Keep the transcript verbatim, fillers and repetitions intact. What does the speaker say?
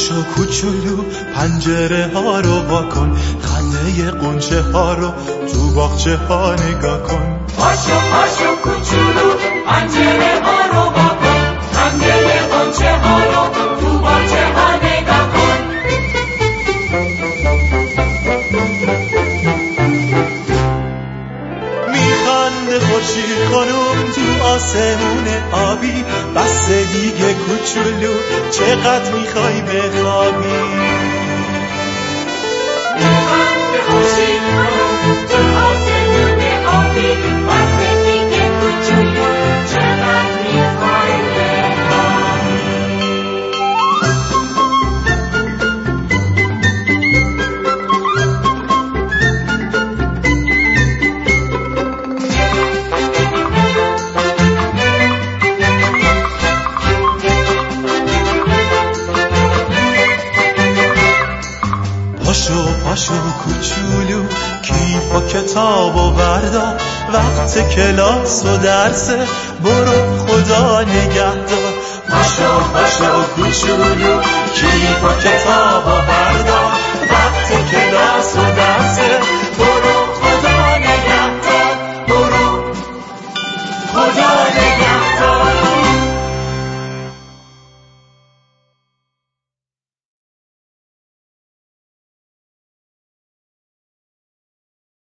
پاشو کوچولو پنجره ها رو واکن، خنده قنچه ها رو تو باغچه ها نگاه کن. پاشو پاشو کوچولو پنجره ها رو واکن، خنده قنچه ها رو تو باغچه ها نگاه کن. میخنده خورشید خانم تو آسمون آبی، بس دیگه کوچولو چقدر میخوای بخوابی. میخنده خورشید خانم تو آسمون آبی، بس دیگه کوچولو چقدر میخوای بخوابی. پاشو پاشو کوچولو کیف و کتاب و بردار، وقت کلاس و درسه برو خدا نگهدار. پاشو پاشو کوچولو کیف و کتاب و بردار،